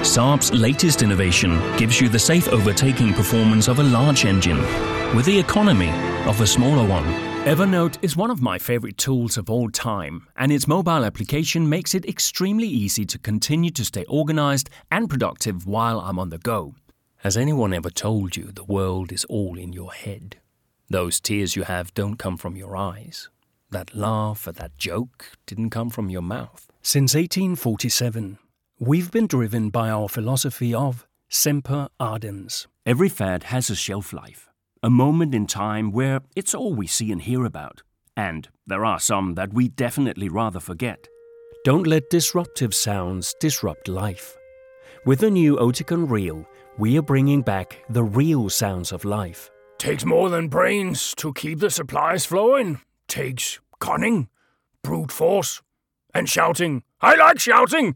Saab's latest innovation gives you the safe overtaking performance of a large engine with the economy of a smaller one. Evernote is one of my favorite tools of all time, and its mobile application makes it extremely easy to continue to stay organized and productive while I'm on the go. Has anyone ever told you the world is all in your head? Those tears you have don't come from your eyes. That laugh at that joke didn't come from your mouth. Since 1847, we've been driven by our philosophy of semper ardens. Every fad has a shelf life, a moment in time where it's all we see and hear about. And there are some that we definitely rather forget. Don't let disruptive sounds disrupt life. With the new Oticon Real, we are bringing back the real sounds of life. Takes more than brains to keep the supplies flowing. Takes cunning, brute force, and shouting. I like shouting!